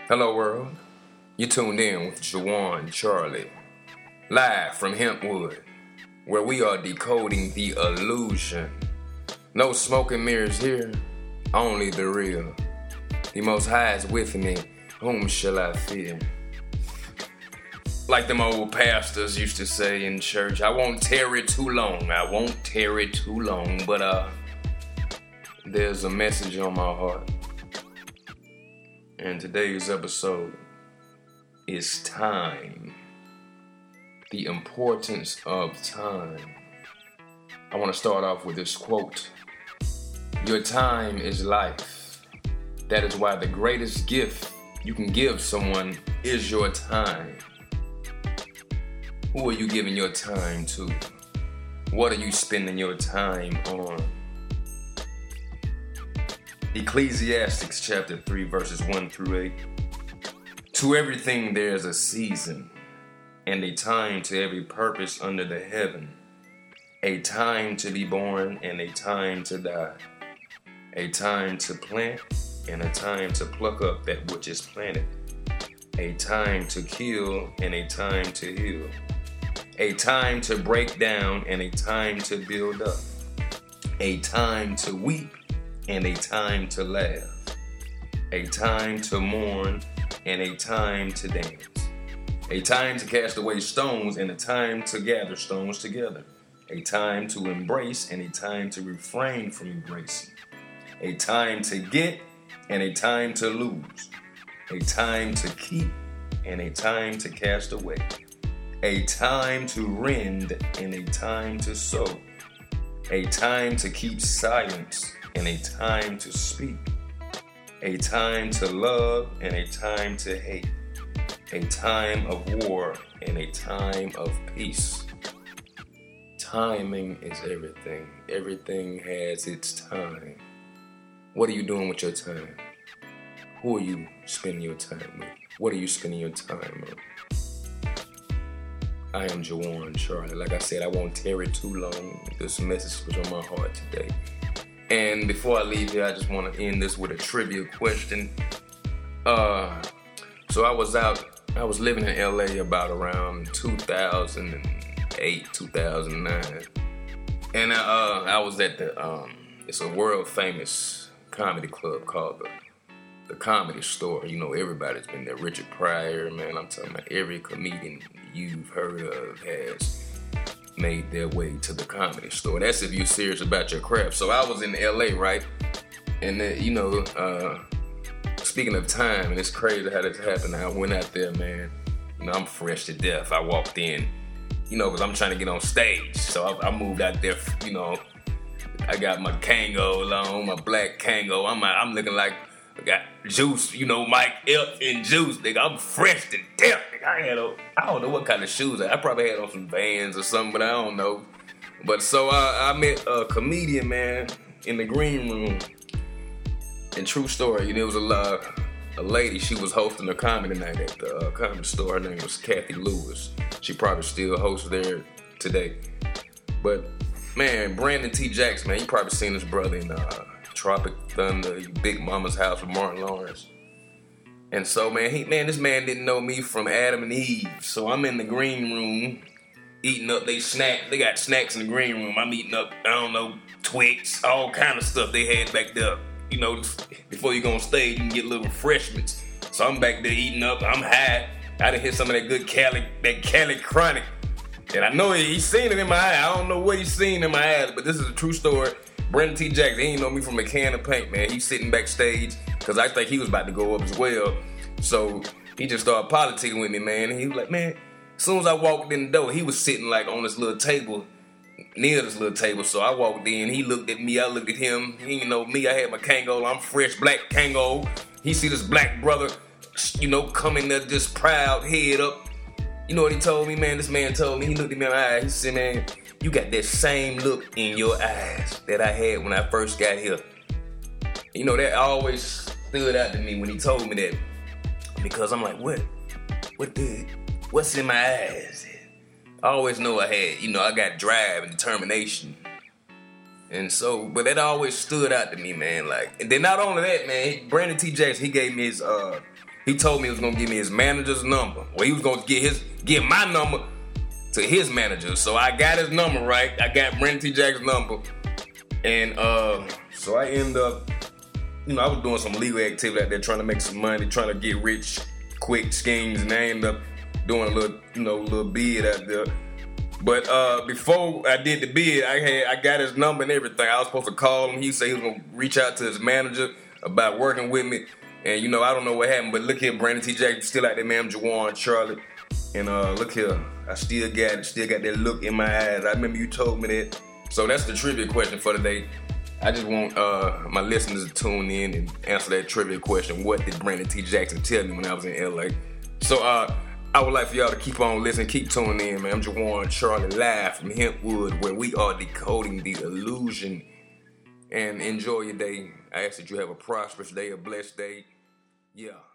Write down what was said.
Hello world, you tuned in with Juwan Charlie, live from Hempwood, where we are decoding the illusion. No smoke and mirrors here, only the real. The Most High is with me, whom shall I fear? Like them old pastors used to say in church, I won't tarry too long, but there's a message on my heart. And today's episode is time. The importance of time. I want to start off with this quote. Your time is life. That is why the greatest gift you can give someone is your time. Who are you giving your time to? What are you spending your time on? Ecclesiastes chapter 3 verses 1 through 8. To everything there's a season, and a time to every purpose under the heaven. A time to be born and a time to die. A time to plant and a time to pluck up that which is planted. A time to kill and a time to heal. A time to break down and a time to build up. A time to weep and a time to laugh. A time to mourn and a time to dance. A time to cast away stones and a time to gather stones together. A time to embrace and a time to refrain from embracing. A time to get and a time to lose. A time to keep and a time to cast away. A time to rend and a time to sow. A time to keep silence and a time to speak. A time to love and a time to hate. A time of war and a time of peace. Timing is everything. Everything has its time. What are you doing with your time? Who are you spending your time with? What are you spending your time on? I am Juwan Charlie. Like I said, I won't tarry too long. This message was on my heart today. And before I leave here, I just want to end this with a trivia question. So I was living in LA about around 2008, 2009. And I was at it's a world famous comedy club called the Comedy Store. You know, everybody's been there. Richard Pryor, man, I'm talking about every comedian you've heard of has made their way to the Comedy Store. That's if you're serious about your craft. So I was in LA, right? And speaking of time, and it's crazy how this happened. I went out there, man. You know, I'm fresh to death. I walked in, because I'm trying to get on stage. So I moved out there, I got my Kango on, my black Kango. I'm looking like I got Juice, Mike Epps and Juice, nigga. I'm fresh to death, nigga. I don't know what kind of shoes. I probably had on some Vans or something, but I don't know. But so I met a comedian, man, in the green room. And true story, there was a lady. She was hosting a comedy night at the Comedy Store. Her name was Kathy Lewis. She probably still hosts there today. But man, Brandon T. Jackson, man, you probably seen this brother in Tropic Thunder, Big Mama's House with Martin Lawrence. And so, man, this man didn't know me from Adam and Eve. So I'm in the green room eating up they snack. They got snacks in the green room. I'm eating up, Twix, all kind of stuff they had back there. Before you go on stage, you can get little refreshments. So I'm back there eating up. I'm high. I done hit some of that good Cali Chronic. And I know he's seen it in my eye. I don't know what he's seen in my eyes, but this is a true story. Brandon T. Jackson, he ain't know me from a can of paint, man. He's sitting backstage because I think he was about to go up as well. So he just started politicking with me, man. And he was like, man, as soon as I walked in the door, he was sitting like on this little table, near this little table. So I walked in, he looked at me, I looked at him. He didn't know me, I had my Kango, I'm fresh black Kango. He see this black brother, coming there just proud, head up. You know what he told me, man? This man told me, he looked at me in my eyes, he said, man, you got that same look in your eyes that I had when I first got here. That always stood out to me when he told me that. Because I'm like, what's in my eyes? I always know I had, I got drive and determination. And so, but that always stood out to me, man. Like, and then not only that, man, Brandon T. Jackson, he gave me He told me he was gonna give me his manager's number. Well, he was gonna get my number to his manager. So I got his number right. I got Brandon T. Jackson's number. And so I ended up, I was doing some legal activity out there, trying to make some money, trying to get rich quick schemes, and I ended up doing a little bid out there. But before I did the bid, I got his number and everything. I was supposed to call him. He said he was gonna reach out to his manager about working with me. And I don't know what happened, but look here, Brandon T. Jackson still out there, man. I'm Juwan Charlie. And look here, I still got that look in my eyes. I remember you told me that. So that's the trivia question for today. I just want my listeners to tune in and answer that trivia question. What did Brandon T. Jackson tell me when I was in LA? So I would like for y'all to keep on listening, keep tuning in, man. I'm Juwan Charlie, live from Hempwood, where we are decoding the illusion. And enjoy your day. I ask that you have a prosperous day, a blessed day. Yeah.